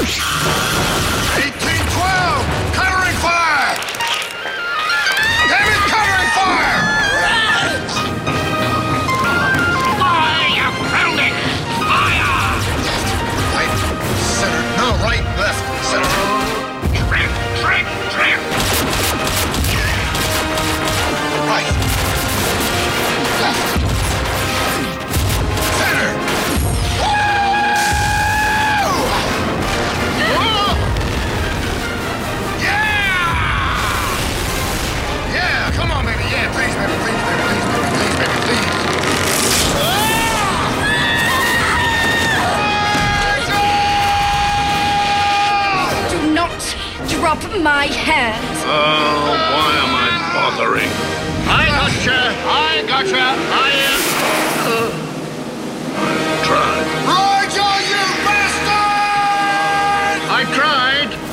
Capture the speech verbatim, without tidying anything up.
eighteen twelve! Covering fire! Damn it, covering fire! Fire! You found it! Fire! Right, center. No, right, left, center. Trip, trip, trip! Right. Left. Center. Woo! Yeah! Yeah, come on, baby. Yeah, please, baby, please, baby, please, baby, please, baby, please. Do not drop my hand. Oh, why am I bothering? I gotcha! I gotcha! I am... Try. Roger, you bastard! I tried!